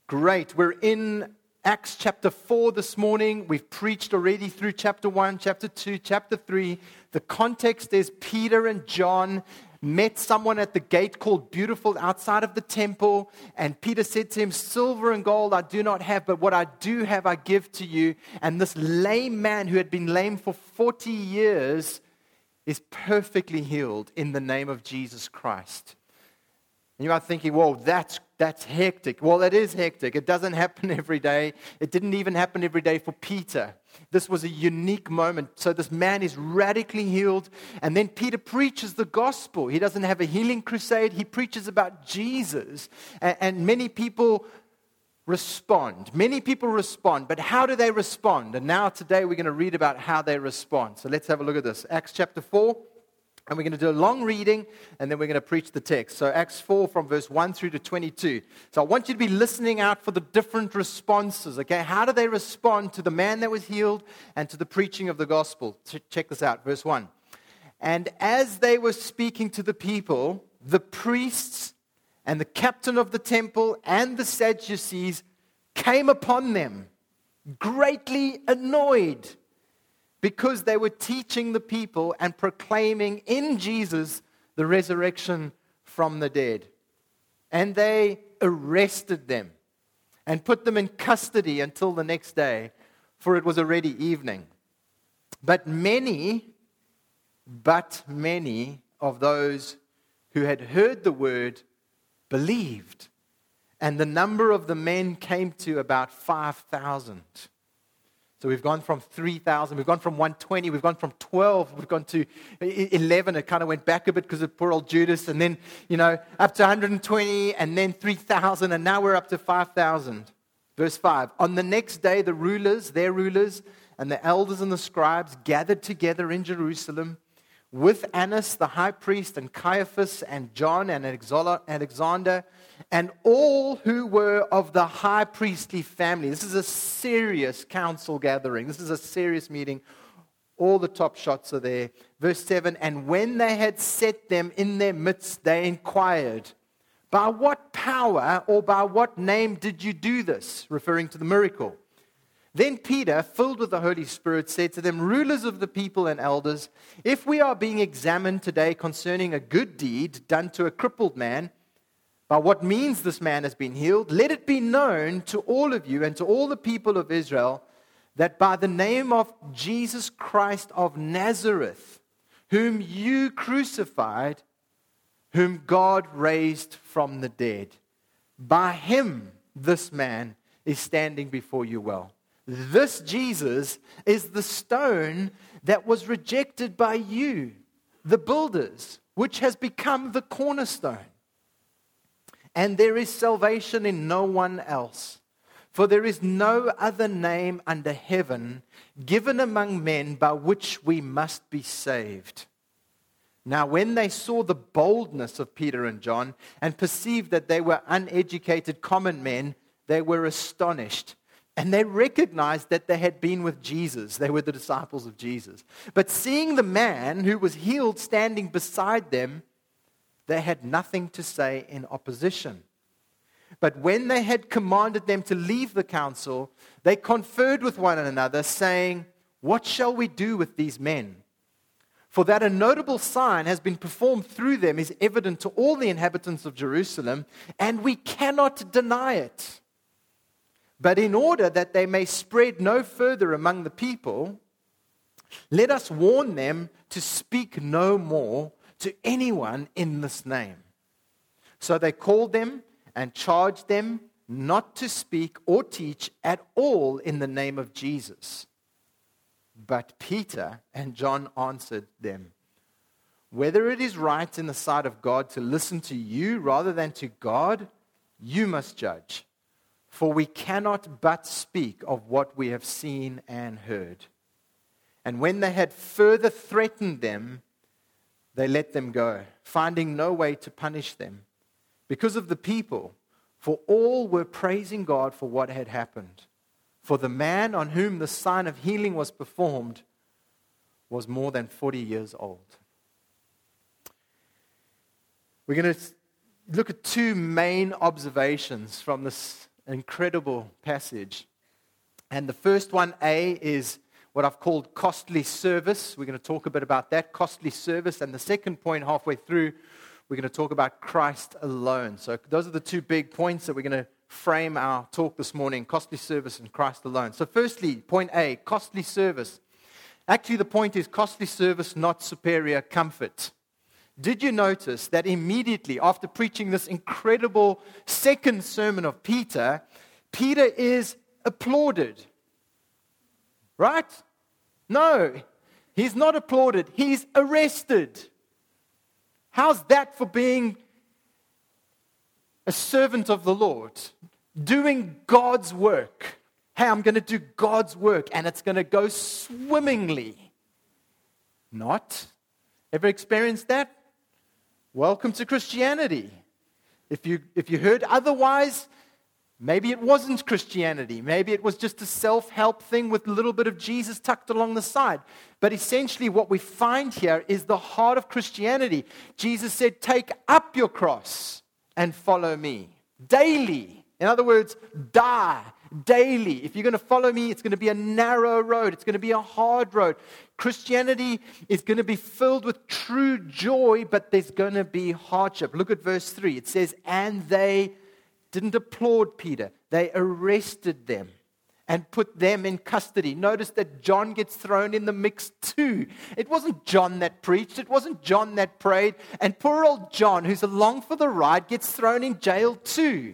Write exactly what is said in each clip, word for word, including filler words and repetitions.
Great. We're in Acts chapter four this morning. We've preached already through chapter one, chapter two, chapter three. The context is Peter and John met someone at the gate called Beautiful outside of the temple. And Peter said to him, silver and gold I do not have, but what I do have I give to you. And this lame man who had been lame for forty years is perfectly healed in the name of Jesus Christ. And you are thinking, whoa, that's that's hectic. Well, it is hectic. It doesn't happen every day. It didn't even happen every day for Peter. This was a unique moment. So this man is radically healed. And then Peter preaches the gospel. He doesn't have a healing crusade. He preaches about Jesus. And, and many people respond. Many people respond. But how do they respond? And now today we're going to read about how they respond. So let's have a look at this. Acts chapter four. And we're going to do a long reading, and then we're going to preach the text. So Acts four from verse one through to twenty-two. So I want you to be listening out for the different responses, okay? How do they respond to the man that was healed and to the preaching of the gospel? Check this out, verse one. And as they were speaking to the people, the priests and the captain of the temple and the Sadducees came upon them, greatly annoyed, because they were teaching the people and proclaiming in Jesus the resurrection from the dead. And they arrested them and put them in custody until the next day, for it was already evening. But many, but many of those who had heard the word believed, and the number of the men came to about five thousand. So we've gone from three thousand, we've gone from one hundred twenty, we've gone from twelve, we've gone to eleven. It kind of went back a bit because of poor old Judas. And then, you know, up to one hundred twenty and then three thousand. And now we're up to five thousand. Verse five. On the next day, the rulers, their rulers, and the elders and the scribes gathered together in Jerusalem with Annas the high priest and Caiaphas and John and Alexander and all who were of the high priestly family. This is a serious council gathering. This is a serious meeting. All the top shots are there. Verse seven, and when they had set them in their midst, they inquired, by what power or by what name did you do this? Referring to the miracle. Then Peter, filled with the Holy Spirit, said to them, rulers of the people and elders, if we are being examined today concerning a good deed done to a crippled man, by what means this man has been healed, let it be known to all of you and to all the people of Israel that by the name of Jesus Christ of Nazareth, whom you crucified, whom God raised from the dead, by him this man is standing before you well. This Jesus is the stone that was rejected by you, the builders, which has become the cornerstone. And there is salvation in no one else. For there is no other name under heaven given among men by which we must be saved. Now when they saw the boldness of Peter and John and perceived that they were uneducated common men, they were astonished. And they recognized that they had been with Jesus. They were the disciples of Jesus. But seeing the man who was healed standing beside them, they had nothing to say in opposition. But when they had commanded them to leave the council, they conferred with one another, saying, what shall we do with these men? For that a notable sign has been performed through them is evident to all the inhabitants of Jerusalem, and we cannot deny it. But in order that they may spread no further among the people, let us warn them to speak no more to anyone in this name. So they called them and charged them not to speak or teach at all in the name of Jesus. But Peter and John answered them, whether it is right in the sight of God to listen to you rather than to God, you must judge. For we cannot but speak of what we have seen and heard. And when they had further threatened them, they let them go, finding no way to punish them because of the people, for all were praising God for what had happened. For the man on whom the sign of healing was performed was more than forty years old. We're going to look at two main observations from this An incredible passage. And the first one, A, is what I've called costly service. We're going to talk a bit about that, costly service. And the second point, halfway through, we're going to talk about Christ alone. So those are the two big points that we're going to frame our talk this morning, costly service and Christ alone. So firstly, point A, costly service. Actually, the point is costly service, not superior comfort. Did you notice that immediately after preaching this incredible second sermon of Peter, Peter is applauded? Right? No, he's not applauded. He's arrested. How's that for being a servant of the Lord? Doing God's work. Hey, I'm going to do God's work and it's going to go swimmingly. Not. Ever experienced that? Welcome to Christianity. If you, if you heard otherwise, maybe it wasn't Christianity. Maybe it was just a self-help thing with a little bit of Jesus tucked along the side. But essentially what we find here is the heart of Christianity. Jesus said, take up your cross and follow me daily. In other words, die daily. If you're going to follow me, it's going to be a narrow road. It's going to be a hard road. Christianity is going to be filled with true joy, but there's going to be hardship. Look at verse three. It says, and they didn't applaud Peter. They arrested them and put them in custody. Notice that John gets thrown in the mix too. It wasn't John that preached. It wasn't John that prayed. And poor old John, who's along for the ride, gets thrown in jail too.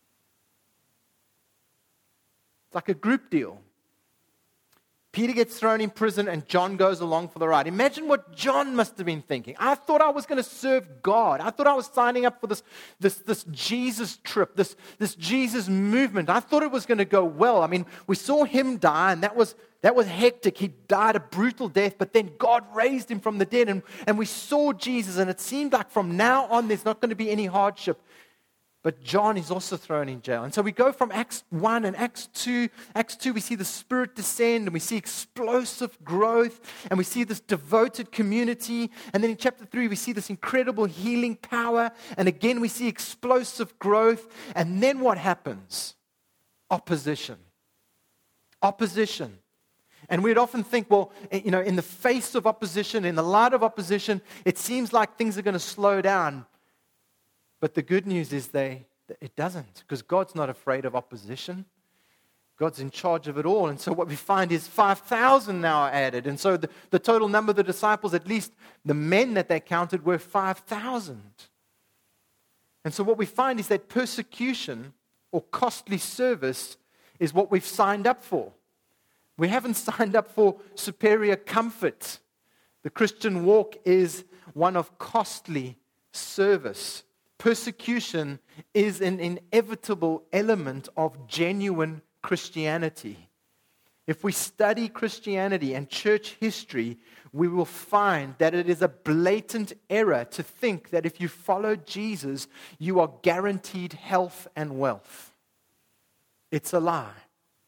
It's like a group deal. Peter gets thrown in prison and John goes along for the ride. Imagine what John must have been thinking. I thought I was going to serve God. I thought I was signing up for this, this, this Jesus trip, this, this Jesus movement. I thought it was going to go well. I mean, we saw him die and that was, that was hectic. He died a brutal death, but then God raised him from the dead and, and we saw Jesus and it seemed like from now on there's not going to be any hardship. But John is also thrown in jail. And so we go from Acts one and Acts two. Acts two, we see the Spirit descend and we see explosive growth and we see this devoted community. And then in chapter three, we see this incredible healing power. And again, we see explosive growth. And then what happens? Opposition. Opposition. And we'd often think, well, you know, in the face of opposition, in the light of opposition, it seems like things are going to slow down. But the good news is they it doesn't, because God's not afraid of opposition. God's in charge of it all. And so what we find is five thousand now are added. And so the, the total number of the disciples, at least the men that they counted, were five thousand. And so what we find is that persecution or costly service is what we've signed up for. We haven't signed up for superior comfort. The Christian walk is one of costly service. Persecution is an inevitable element of genuine Christianity. If we study Christianity and church history, we will find that it is a blatant error to think that if you follow Jesus, you are guaranteed health and wealth. It's a lie.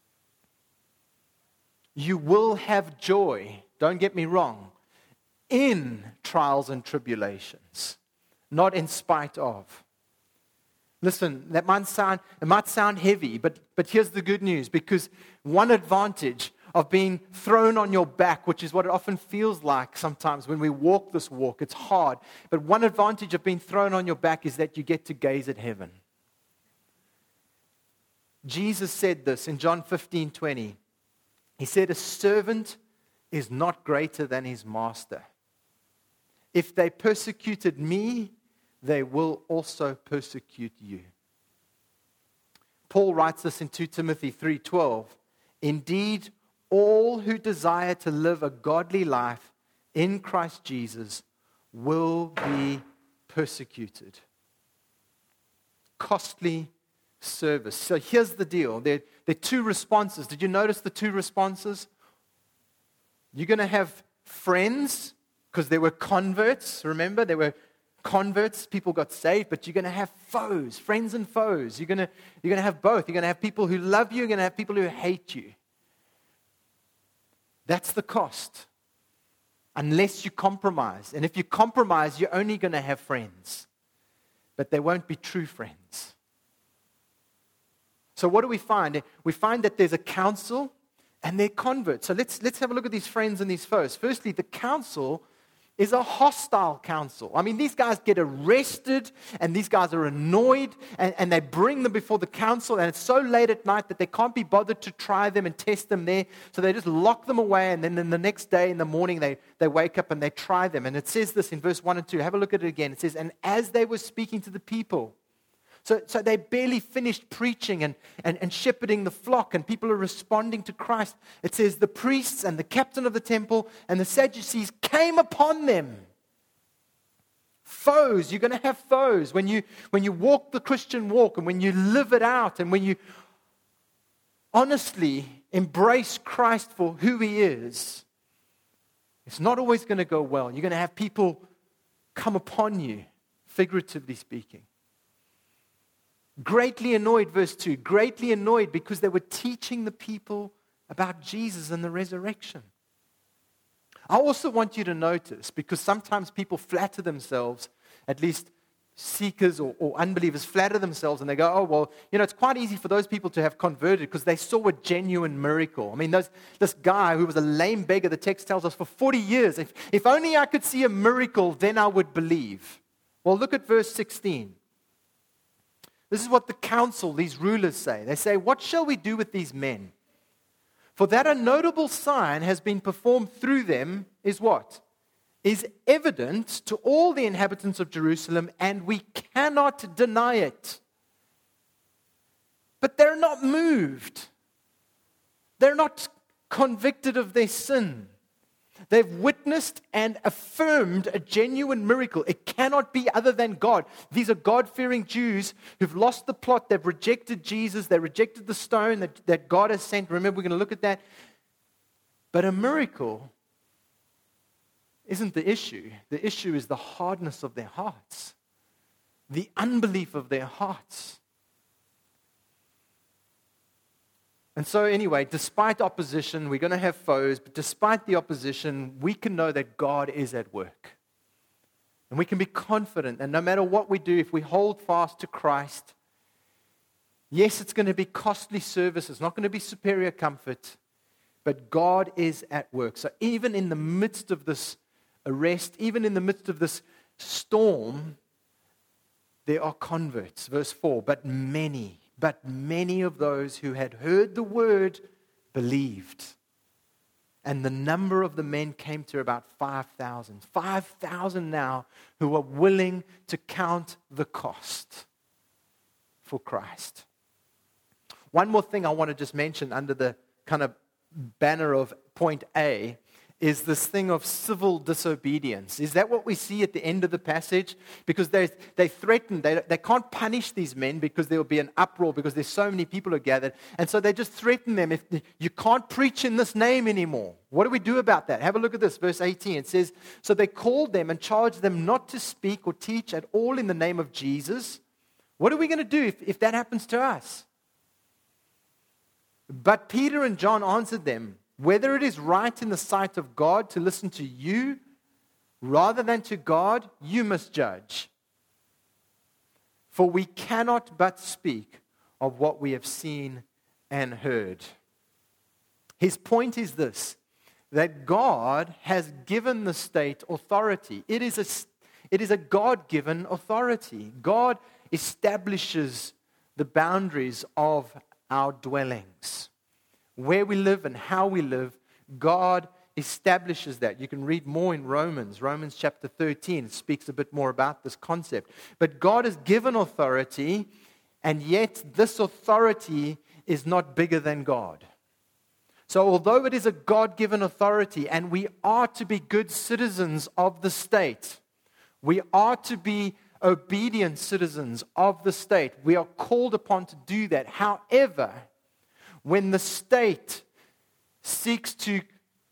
You will have joy, don't get me wrong, in trials and tribulations. Not in spite of. Listen, that might sound, it might sound heavy, but, but here's the good news. Because one advantage of being thrown on your back, which is what it often feels like sometimes when we walk this walk, it's hard. But one advantage of being thrown on your back is that you get to gaze at heaven. Jesus said this in John fifteen twenty. He said, a servant is not greater than his master. If they persecuted me, they will also persecute you. Paul writes this in Second Timothy three twelve. Indeed, all who desire to live a godly life in Christ Jesus will be persecuted. Costly service. So here's the deal. There, there are two responses. Did you notice the two responses? You're going to have friends, because there were converts. Remember, there were converts, people got saved, but you're going to have foes, friends and foes. You're going to, you're going to have both. You're going to have people who love you, you're going to have people who hate you. That's the cost. Unless you compromise. And if you compromise, you're only going to have friends. But they won't be true friends. So what do we find? We find that there's a council and they're converts. So let's, let's have a look at these friends and these foes. Firstly, the council is a hostile council. I mean, these guys get arrested, and these guys are annoyed, and, and they bring them before the council, and it's so late at night that they can't be bothered to try them and test them there, so they just lock them away, and then, then the next day in the morning, they, they wake up and they try them. And it says this in verse one and two. Have a look at it again. It says, and as they were speaking to the people, So, so they barely finished preaching and, and, and shepherding the flock, and people are responding to Christ. It says, the priests and the captain of the temple and the Sadducees came upon them. Foes, you're going to have foes. When you, when you walk the Christian walk, and when you live it out, and when you honestly embrace Christ for who He is, it's not always going to go well. You're going to have people come upon you, figuratively speaking. Greatly annoyed, verse two, greatly annoyed because they were teaching the people about Jesus and the resurrection. I also want you to notice, because sometimes people flatter themselves, at least seekers or, or unbelievers flatter themselves and they go, oh, well, you know, it's quite easy for those people to have converted because they saw a genuine miracle. I mean, those, this guy who was a lame beggar, the text tells us, for forty years, if, if only I could see a miracle, then I would believe. Well, look at verse sixteen. This is what the council, these rulers say. They say, what shall we do with these men? For that a notable sign has been performed through them is what? Is evident to all the inhabitants of Jerusalem, and we cannot deny it. But they're not moved. They're not convicted of their sin. They've witnessed and affirmed a genuine miracle. It cannot be other than God. These are God-fearing Jews who've lost the plot. They've rejected Jesus. They rejected the stone that, that God has sent. Remember, we're going to look at that. But a miracle isn't the issue. The issue is the hardness of their hearts, the unbelief of their hearts. And so anyway, despite opposition, we're going to have foes, but despite the opposition, we can know that God is at work. And we can be confident that no matter what we do, if we hold fast to Christ, yes, it's going to be costly service, it's not going to be superior comfort, but God is at work. So even in the midst of this arrest, even in the midst of this storm, there are converts. Verse four, but many... But many of those who had heard the word believed. And the number of the men came to about five thousand. five thousand now who are willing to count the cost for Christ. One more thing I want to just mention under the kind of banner of point A is this thing of civil disobedience. Is that what we see at the end of the passage? Because they they threaten, they, they can't punish these men because there will be an uproar because there's so many people are gathered. And so they just threaten them, if you can't preach in this name anymore. What do we do about that? Have a look at this, verse eighteen. It says, so they called them and charged them not to speak or teach at all in the name of Jesus. What are we going to do if, if that happens to us? But Peter and John answered them, whether it is right in the sight of God to listen to you rather than to God, you must judge. For we cannot but speak of what we have seen and heard. His point is this, that God has given the state authority. It is a, it is a God-given authority. God establishes the boundaries of our dwellings. Where we live and how we live, God establishes that. You can read more in Romans. Romans chapter thirteen speaks a bit more about this concept. But God has given authority, and yet this authority is not bigger than God. So although it is a God-given authority, and we are to be good citizens of the state, we are to be obedient citizens of the state. We are called upon to do that. However, when the state seeks to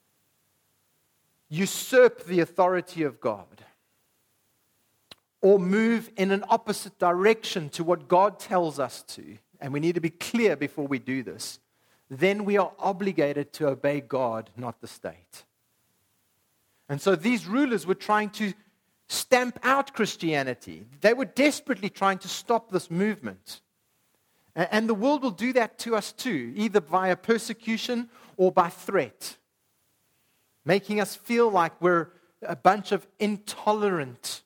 usurp the authority of God or move in an opposite direction to what God tells us to, and we need to be clear before we do this, then we are obligated to obey God, not the state. And so these rulers were trying to stamp out Christianity. They were desperately trying to stop this movement. And the world will do that to us too, either via persecution or by threat, making us feel like we're a bunch of intolerant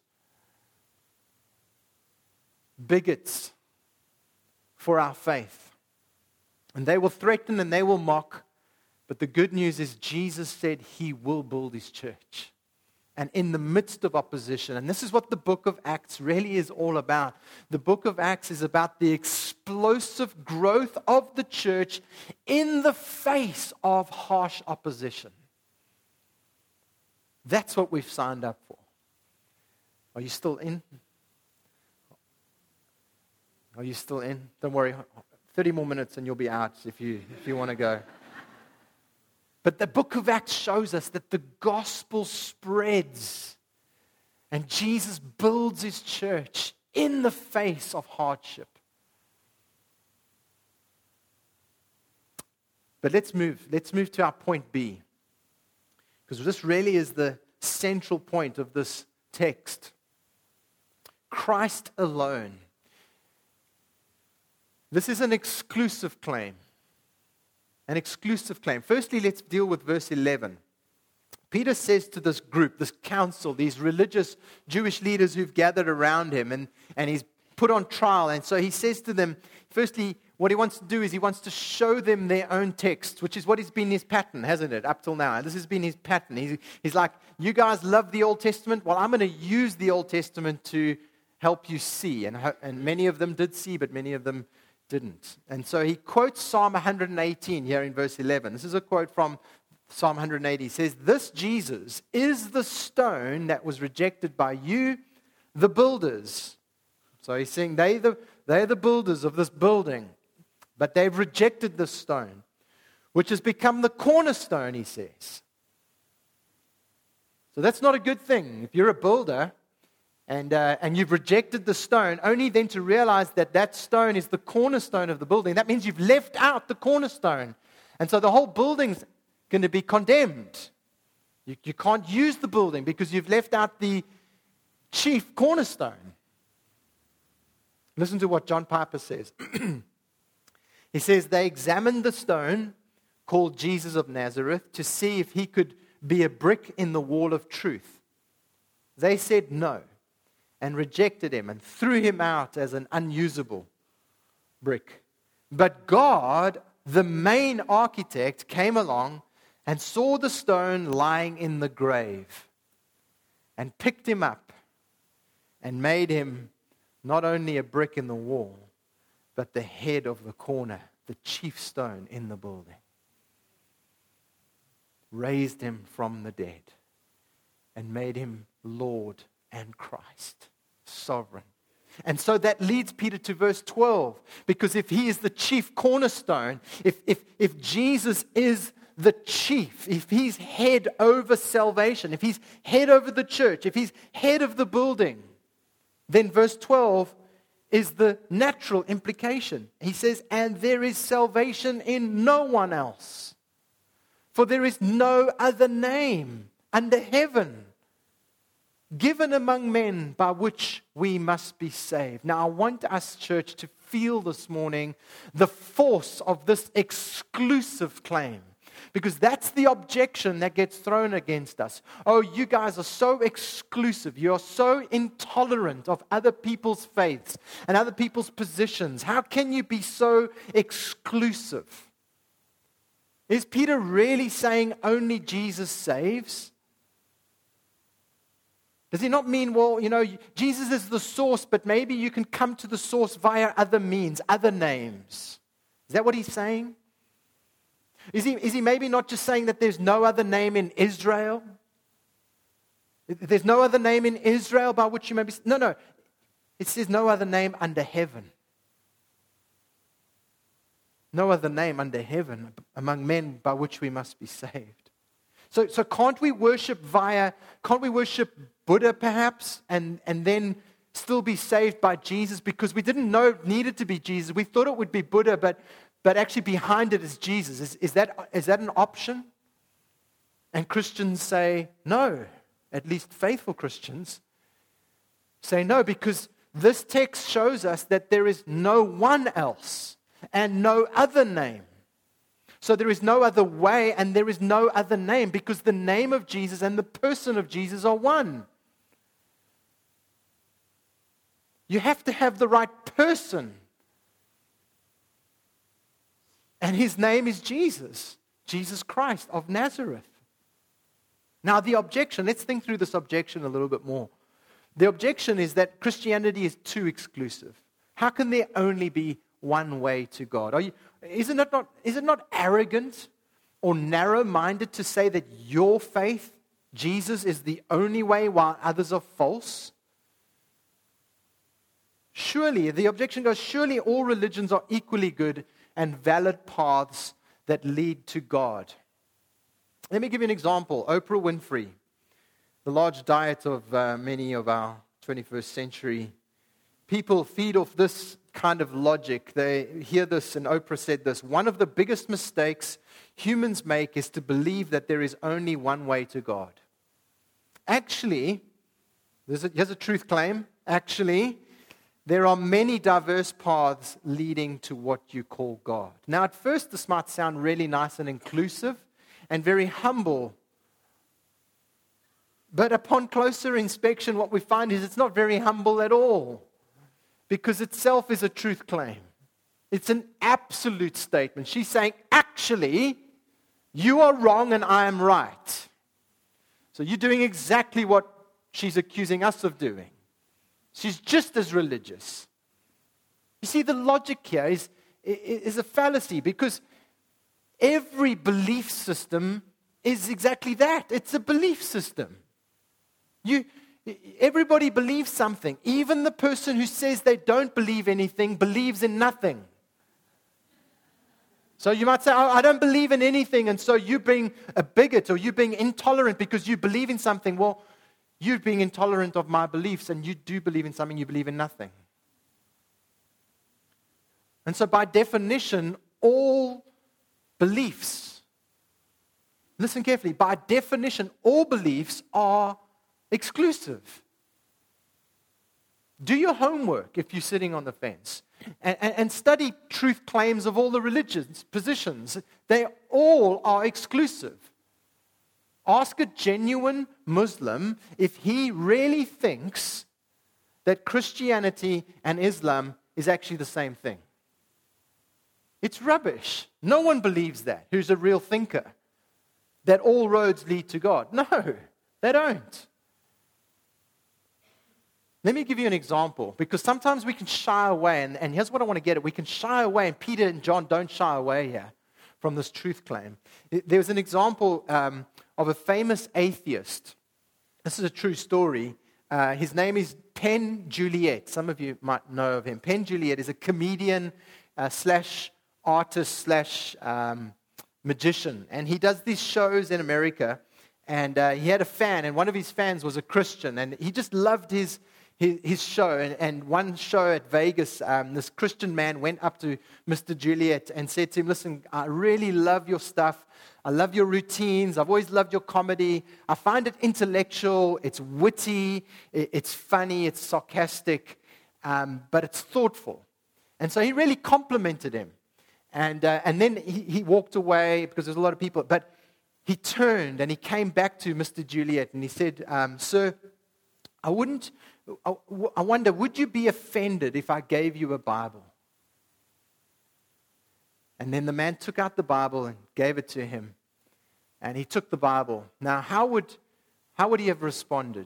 bigots for our faith. And they will threaten and they will mock. But the good news is Jesus said He will build His church. And in the midst of opposition, and this is what the book of Acts really is all about. The book of Acts is about the explosive growth of the church in the face of harsh opposition. That's what we've signed up for. Are you still in? Are you still in? Don't worry, thirty more minutes and you'll be out if you if you want to go. But the book of Acts shows us that the gospel spreads and Jesus builds His church in the face of hardship. But let's move. Let's move to our point B. Because this really is the central point of this text. Christ alone. This is an exclusive claim. An exclusive claim. Firstly, let's deal with verse eleven. Peter says to this group, this council, these religious Jewish leaders who've gathered around him, and, and he's put on trial. And so he says to them, firstly, what he wants to do is he wants to show them their own text, which is what has been his pattern, hasn't it, up till now? This has been his pattern. He's, he's like, you guys love the Old Testament? Well, I'm going to use the Old Testament to help you see. And, and many of them did see, but many of them didn't. And so he quotes Psalm one eighteen here in verse eleven. This is a quote from Psalm one eighty. He says, "This Jesus is the stone that was rejected by you, the builders." So he's saying they the, they're the builders of this building, but they've rejected this stone, which has become the cornerstone, he says. So that's not a good thing. If you're a builder, And, uh, and you've rejected the stone, only then to realize that that stone is the cornerstone of the building. That means you've left out the cornerstone. And so the whole building's going to be condemned. You, you can't use the building because you've left out the chief cornerstone. Listen to what John Piper says. He says, they examined the stone called Jesus of Nazareth to see if he could be a brick in the wall of truth. They said no, and rejected him and threw him out as an unusable brick. But God, the main architect, came along and saw the stone lying in the grave and picked him up and made him not only a brick in the wall, but the head of the corner, the chief stone in the building. Raised him from the dead and made him Lord and Christ. Sovereign. And so that leads Peter to verse twelve, because if he is the chief cornerstone, if, if, if Jesus is the chief, if he's head over salvation, if he's head over the church, if he's head of the building, then verse twelve is the natural implication. He says, and there is salvation in no one else, for there is no other name under heaven given among men by which we must be saved. Now, I want us, church, to feel this morning the force of this exclusive claim, because that's the objection that gets thrown against us. Oh, you guys are so exclusive. You're so intolerant of other people's faiths and other people's positions. How can you be so exclusive? Is Peter really saying only Jesus saves? Does he not mean, well, you know, Jesus is the source, but maybe you can come to the source via other means, other names? Is that what he's saying? Is he, is he maybe not just saying that there's no other name in Israel? There's no other name in Israel by which you may be... No, no. It says no other name under heaven. No other name under heaven among men by which we must be saved. So, so can't we worship via, can't we worship Buddha perhaps, and, and then still be saved by Jesus? Because we didn't know it needed to be Jesus. We thought it would be Buddha, but, but actually behind it is Jesus. Is, is, that, is that an option? And Christians say no, at least faithful Christians say no, because this text shows us that there is no one else. and no other name. So there is no other way and there is no other name, because the name of Jesus and the person of Jesus are one. You have to have the right person. And his name is Jesus, Jesus Christ of Nazareth. Now the objection, let's think through this objection a little bit more. The objection is that Christianity is too exclusive. How can there only be one way to God? Are you, isn't it not, is it not arrogant or narrow-minded to say that your faith, Jesus, is the only way while others are false? Surely, the objection goes, surely all religions are equally good and valid paths that lead to God. Let me give you an example. Oprah Winfrey, the large diet of uh, many of our twenty-first century people feed off this kind of logic. They hear this, and Oprah said this: one of the biggest mistakes humans make is to believe that there is only one way to God. Actually, there's a, here's a truth claim. Actually, there are many diverse paths leading to what you call God. Now, at first, this might sound really nice and inclusive and very humble. But upon closer inspection, what we find is it's not very humble at all, because itself is a truth claim. It's an absolute statement. She's saying, actually, you are wrong and I am right. So you're doing exactly what she's accusing us of doing. She's just as religious. You see, the logic here is, is a fallacy, because every belief system is exactly that. It's a belief system. You, everybody believes something. Even the person who says they don't believe anything believes in nothing. So you might say, oh, I don't believe in anything, and so you being a bigot or you being intolerant because you believe in something. Well, you're being intolerant of my beliefs, and you do believe in something, you believe in nothing. And so by definition, all beliefs, listen carefully, by definition, all beliefs are exclusive. Do your homework if you're sitting on the fence, and, and, and study truth claims of all the religions, positions. They all are exclusive. Ask a genuine Muslim if he really thinks that Christianity and Islam is actually the same thing. It's rubbish. No one believes that, who's a real thinker, that all roads lead to God. No, they don't. Let me give you an example, because sometimes we can shy away, and, and here's what I want to get at. We can shy away, and Peter and John don't shy away here from this truth claim. There was an example um, of a famous atheist. This is a true story. Uh, his name is Penn Jillette. Some of you might know of him. Penn Jillette is a comedian uh, slash artist slash um, magician. And he does these shows in America. And uh, he had a fan, and one of his fans was a Christian. And he just loved his his, his show. And, and one show at Vegas, um, this Christian man went up to Mister Jillette and said to him, listen, I really love your stuff. I love your routines. I've always loved your comedy. I find it intellectual. It's witty. It's funny. It's sarcastic. Um, but it's thoughtful. And so he really complimented him. And uh, and then he, he walked away because there's a lot of people. But he turned and he came back to Mister Jillette and he said, um, sir, I wouldn't, I, I wonder, would you be offended if I gave you a Bible? And then the man took out the Bible and gave it to him. And he took the Bible. Now, how would, how would he have responded?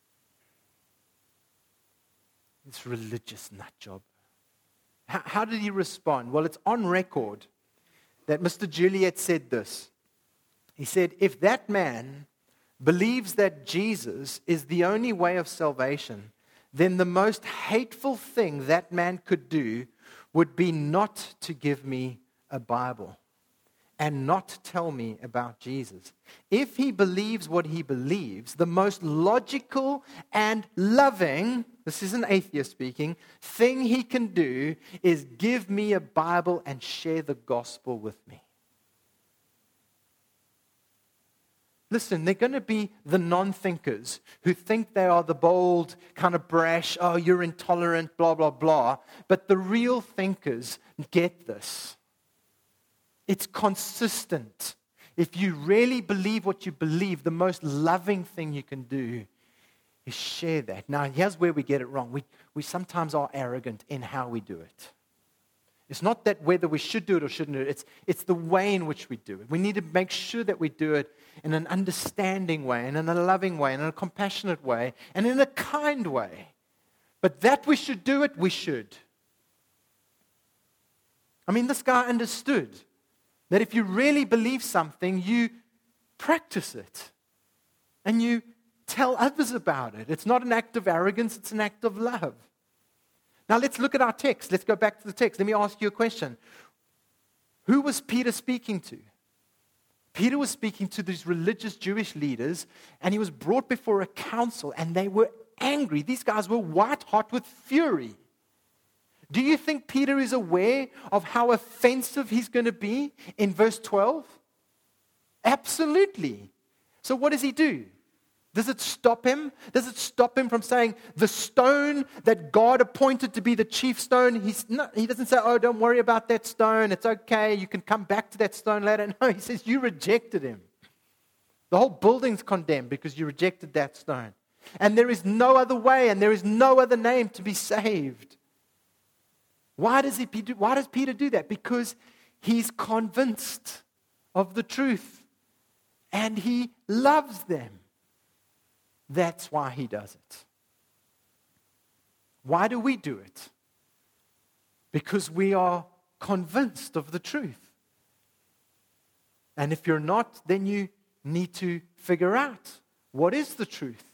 This religious nut job. How, how did he respond? Well, it's on record that Mister Jillette said this. He said, if that man believes that Jesus is the only way of salvation, then the most hateful thing that man could do would be not to give me a Bible and not tell me about Jesus. If he believes what he believes, the most logical and loving, this is an atheist speaking, thing he can do is give me a Bible and share the gospel with me. Listen, they're going to be the non-thinkers who think they are the bold, kind of brash, oh, you're intolerant, blah, blah, blah. But the real thinkers get this. It's consistent. If you really believe what you believe, the most loving thing you can do is share that. Now, here's where we get it wrong. We, we sometimes are arrogant in how we do it. It's not that whether we should do it or shouldn't do it. It's, it's the way in which we do it. We need to make sure that we do it in an understanding way, and in a loving way, and in a compassionate way, and in a kind way. But that we should do it, we should. I mean, this guy understood that if you really believe something, you practice it. And you tell others about it. It's not an act of arrogance, it's an act of love. Now let's look at our text. Let's go back to the text. Let me ask you a question. Who was Peter speaking to? Peter was speaking to these religious Jewish leaders, and he was brought before a council, and they were angry. These guys were white hot with fury. Do you think Peter is aware of how offensive he's going to be in verse twelve? Absolutely. So what does he do? Does it stop him? Does it stop him from saying, the stone that God appointed to be the chief stone, he's not, he doesn't say, oh, don't worry about that stone. It's okay. You can come back to that stone later. No, he says, you rejected him. The whole building's condemned because you rejected that stone. And there is no other way, and there is no other name to be saved. Why does he do, why does Peter do that? Because he's convinced of the truth, and he loves them. That's why he does it. Why do we do it? Because we are convinced of the truth. And if you're not, then you need to figure out what is the truth.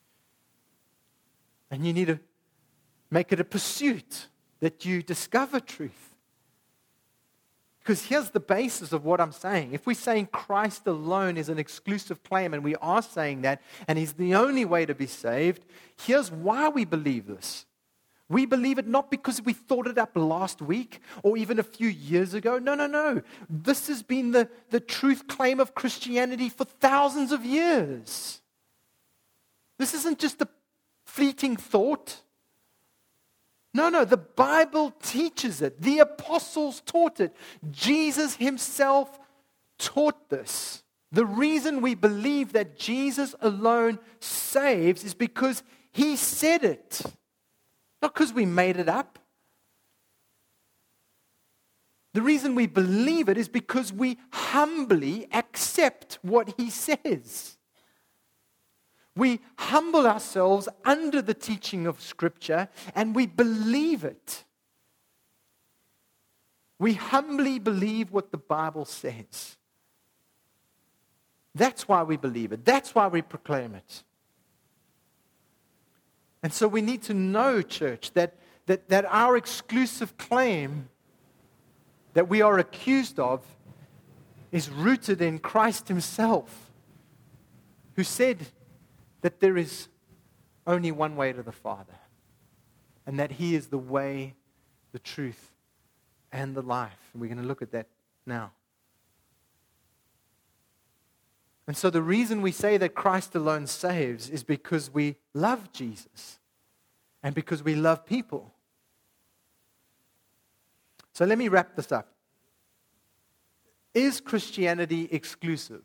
And you need to make it a pursuit that you discover truth. Because here's the basis of what I'm saying. If we're saying Christ alone is an exclusive claim, and we are saying that, and He's the only way to be saved, here's why we believe this. We believe it not because we thought it up last week or even a few years ago. No, no, no. This has been the, the truth claim of Christianity for thousands of years. This isn't just a fleeting thought. No, no, the Bible teaches it. The apostles taught it. Jesus himself taught this. The reason we believe that Jesus alone saves is because he said it. Not because we made it up. The reason we believe it is because we humbly accept what he says. We humble ourselves under the teaching of Scripture and we believe it. We humbly believe what the Bible says. That's why we believe it. That's why we proclaim it. And so we need to know, church, that, that, that our exclusive claim that we are accused of is rooted in Christ himself, who said that there is only one way to the Father, and that he is the way, the truth, and the life. And we're going to look at that now. And so the reason we say that Christ alone saves is because we love Jesus and because we love people. So let me wrap this up. Is Christianity exclusive?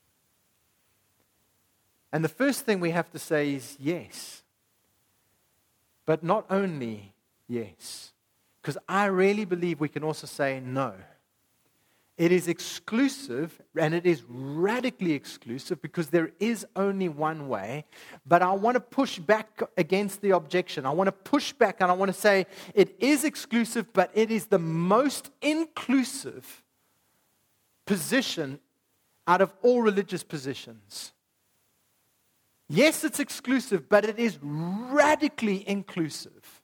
And the first thing we have to say is yes. But not only yes. Because I really believe we can also say no. It is exclusive, and it is radically exclusive because there is only one way. But I want to push back against the objection. I want to push back and I want to say it is exclusive, but it is the most inclusive position out of all religious positions. Yes, it's exclusive, but it is radically inclusive.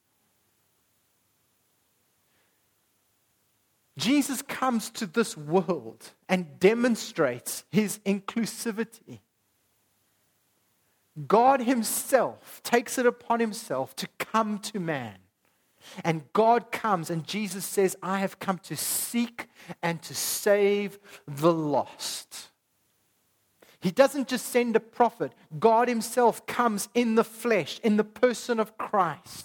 Jesus comes to this world and demonstrates his inclusivity. God himself takes it upon himself to come to man. And God comes and Jesus says, I have come to seek and to save the lost. He doesn't just send a prophet. God himself comes in the flesh, in the person of Christ.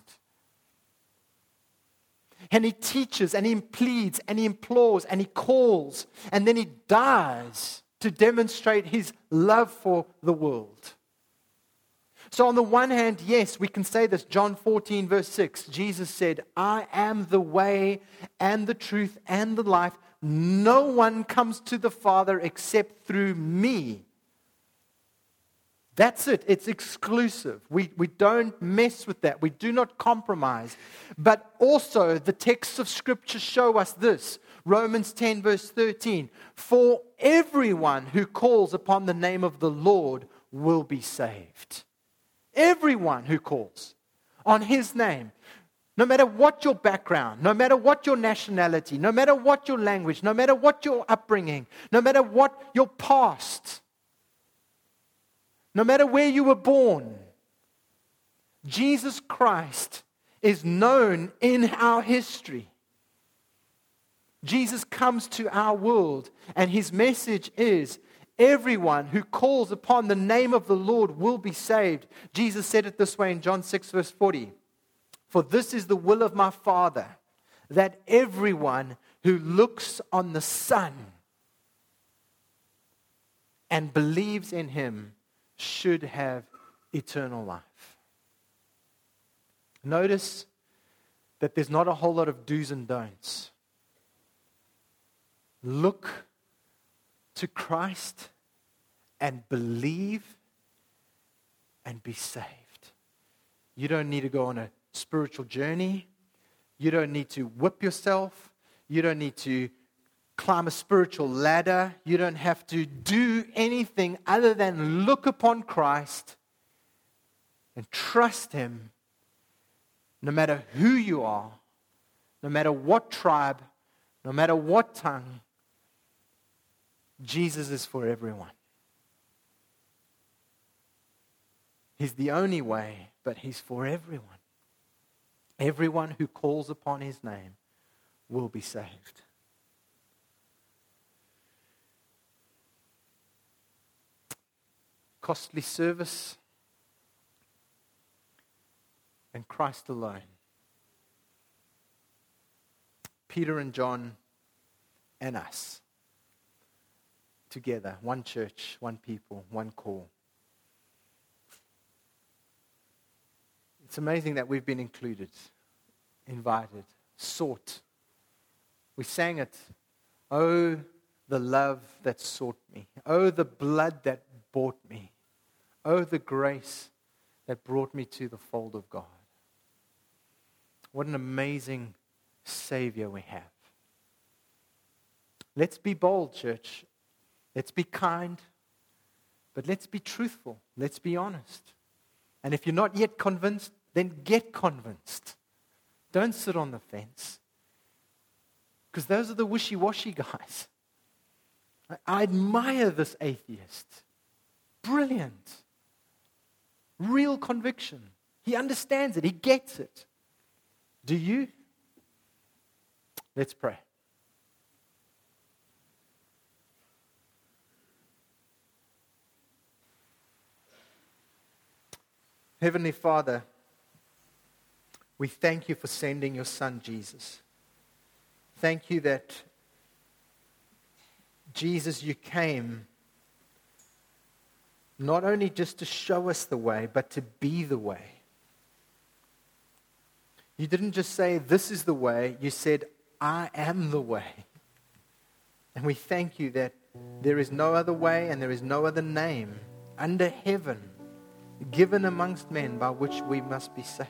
And he teaches, and he pleads, and he implores, and he calls, and then he dies to demonstrate his love for the world. So on the one hand, yes, we can say this. John fourteen verse six, Jesus said, I am the way and the truth and the life. No one comes to the Father except through me. That's it. It's exclusive. We, we don't mess with that. We do not compromise. But also, the texts of Scripture show us this. Romans ten verse thirteen. For everyone who calls upon the name of the Lord will be saved. Everyone who calls on his name. No matter what your background, no matter what your nationality, no matter what your language, no matter what your upbringing, no matter what your past, no matter where you were born, Jesus Christ is known in our history. Jesus comes to our world, and his message is, everyone who calls upon the name of the Lord will be saved. Jesus said it this way in John six verse forty. For this is the will of my Father, that everyone who looks on the Son and believes in him should have eternal life. Notice that there's not a whole lot of do's and don'ts. Look to Christ and believe and be saved. You don't need to go on a spiritual journey. You don't need to whip yourself. You don't need to climb a spiritual ladder. You don't have to do anything other than look upon Christ and trust him, no matter who you are, no matter what tribe, no matter what tongue. Jesus is for everyone. He's the only way, but he's for everyone. Everyone who calls upon his name will be saved. Costly service and Christ alone. Peter and John and us. Together, one church, one people, one call. It's amazing that we've been included, invited, sought. We sang it, oh, the love that sought me. Oh, the blood that bought me. Oh, the grace that brought me to the fold of God. What an amazing Savior we have. Let's be bold, church. Let's be kind, but let's be truthful. Let's be honest. And if you're not yet convinced, then get convinced. Don't sit on the fence. Because those are the wishy-washy guys. I, I admire this atheist. Brilliant. Real conviction. He understands it. He gets it. Do you? Let's pray. Heavenly Father, we thank you for sending your Son, Jesus. Thank you that, Jesus, you came not only just to show us the way, but to be the way. You didn't just say, this is the way. You said, I am the way. And we thank you that there is no other way and there is no other name under heaven given amongst men by which we must be saved.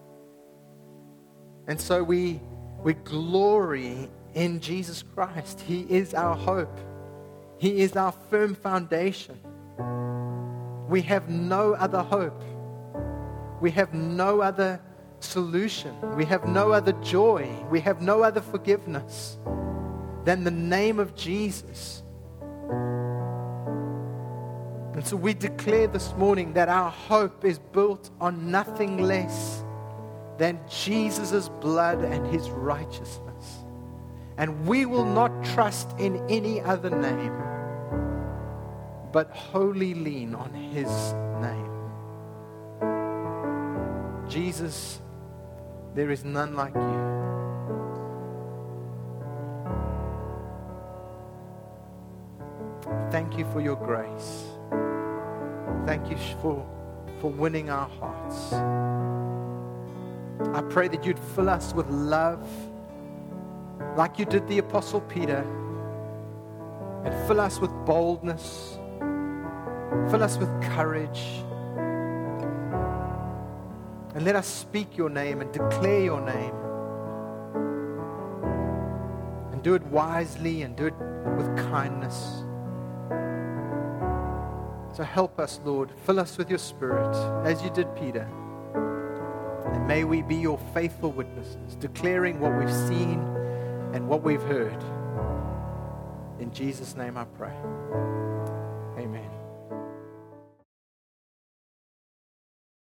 And so we, we glory in Jesus Christ. He is our hope. He is our firm foundation. We have no other hope. We have no other solution. We have no other joy. We have no other forgiveness than the name of Jesus. And so we declare this morning that our hope is built on nothing less than Jesus' blood and his righteousness. And we will not trust in any other name but wholly lean on His name. Jesus, there is none like you. Thank you for your grace. Thank you for, for winning our hearts. I pray that you'd fill us with love like you did the Apostle Peter, and fill us with boldness, fill us with courage, and let us speak your name and declare your name, and do it wisely and do it with kindness. So help us, Lord. Fill us with your Spirit, as you did Peter. And may we be your faithful witnesses, declaring what we've seen and what we've heard. In Jesus' name I pray.